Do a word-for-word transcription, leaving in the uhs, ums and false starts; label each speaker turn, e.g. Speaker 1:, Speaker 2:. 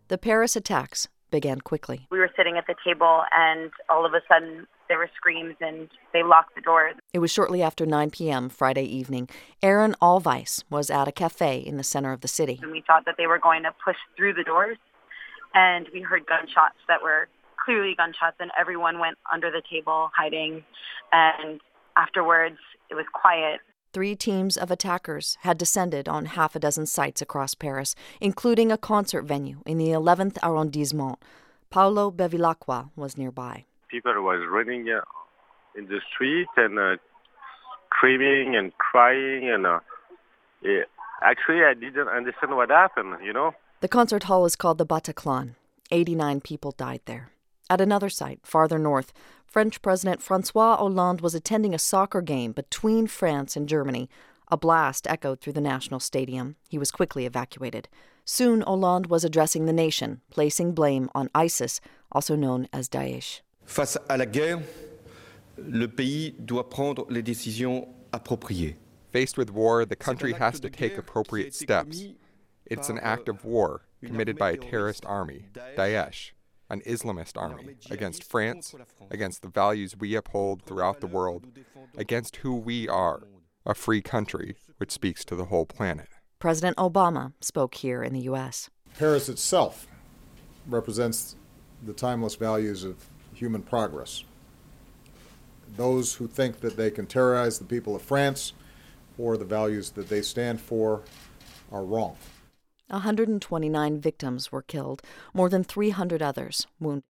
Speaker 1: The Paris attacks began quickly.
Speaker 2: We were sitting at the table, and all of a sudden there were screams, and they locked the doors.
Speaker 1: It was shortly after nine p.m. Friday evening. Aaron Allweiss was at a cafe in the center of the city.
Speaker 2: And we thought that they were going to push through the doors, and we heard gunshots that were clearly gunshots, and everyone went under the table hiding, and afterwards it was quiet.
Speaker 1: Three teams of attackers had descended on half a dozen sites across Paris, including a concert venue in the eleventh arrondissement. Paolo Bevilacqua was nearby.
Speaker 3: People was running uh, in the street and uh, screaming and crying, and uh, yeah, actually I didn't understand what happened, you know.
Speaker 1: The concert hall is called the Bataclan. eighty-nine people died there. At another site, farther north, French President François Hollande was attending a soccer game between France and Germany. A blast echoed through the national stadium. He was quickly evacuated. Soon, Hollande was addressing the nation, placing blame on ISIS, also known as Daesh.
Speaker 4: Face à la guerre, le pays doit prendre les décisions appropriées.
Speaker 5: Faced with war, the country has to take appropriate steps. It's an act of war committed by a terrorist army, Daesh, an Islamist army, against France, against the values we uphold throughout the world, against who we are, a free country which speaks to the whole planet.
Speaker 1: President Obama spoke here in the U S.
Speaker 6: Paris itself represents the timeless values of human progress. Those who think that they can terrorize the people of France or the values that they stand for are wrong.
Speaker 1: one hundred twenty-nine victims were killed, more than three hundred others wounded.